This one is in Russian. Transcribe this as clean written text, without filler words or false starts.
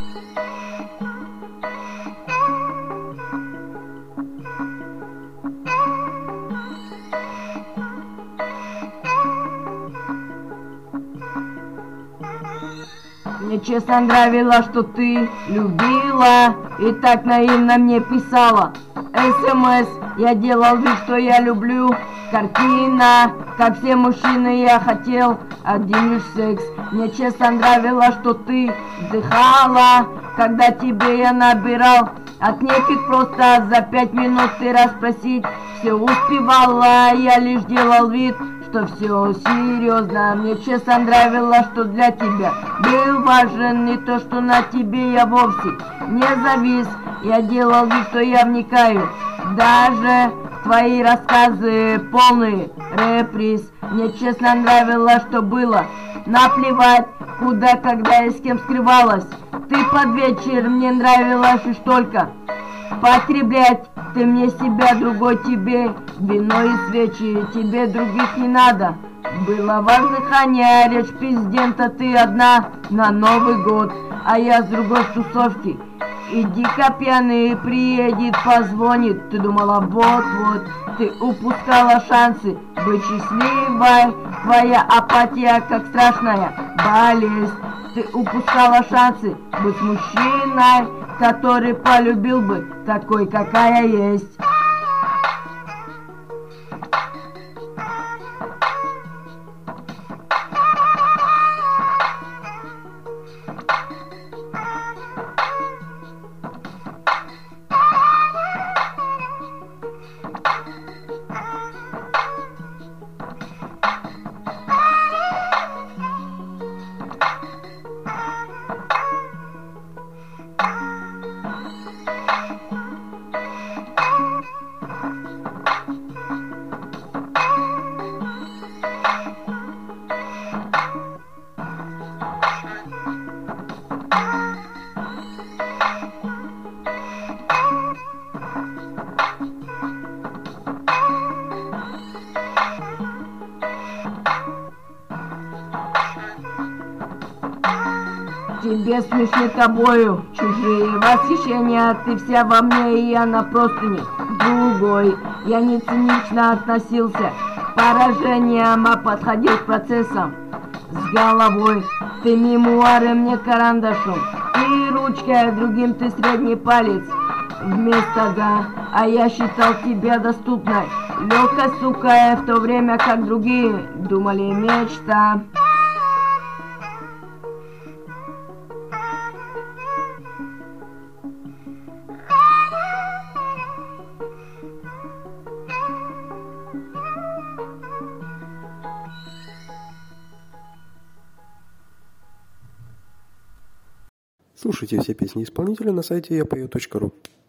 Мне честно нравилось, что ты любила и так наивно мне писала СМС. Я делал вид, что я люблю. Картина, как все мужчины, я хотел один лишь секс. Мне честно нравилось, что ты вздыхала, когда тебе я набирал. От нефиг просто за 5 минут ты расспросить все успевала. Я лишь делал вид, что все серьезно. Мне честно нравилось, что для тебя был важен не то, что на тебе я вовсе не завис. Я делал вид, что я вникаю, даже твои рассказы полные реприз. Мне честно нравилось, что было наплевать, куда, когда и с кем скрывалась. Ты под вечер, мне нравилось лишь только потреблять. Ты мне себя, другой тебе, вино и свечи, тебе других не надо. Было воздыхание, речь президента, ты одна на Новый год, а я с другой тусовки. И дико пьяный приедет, позвонит. Ты думала, вот-вот, ты упускала шансы быть счастливой. Твоя апатия, как страшная болезнь. Ты упускала шансы быть мужчиной, который полюбил бы такой, какая есть. Тебе смешны тобою чужие восхищения. Ты вся во мне, и я на простыне другой. Я не цинично относился к поражениям, а подходил к процессам с головой. Ты мемуары мне карандашом, ты ручкой, другим ты средний палец вместо «да». А я считал тебя доступной, легкой сукой, в то время как другие думали мечта. Слушайте все песни исполнителя на сайте yapeo.ru.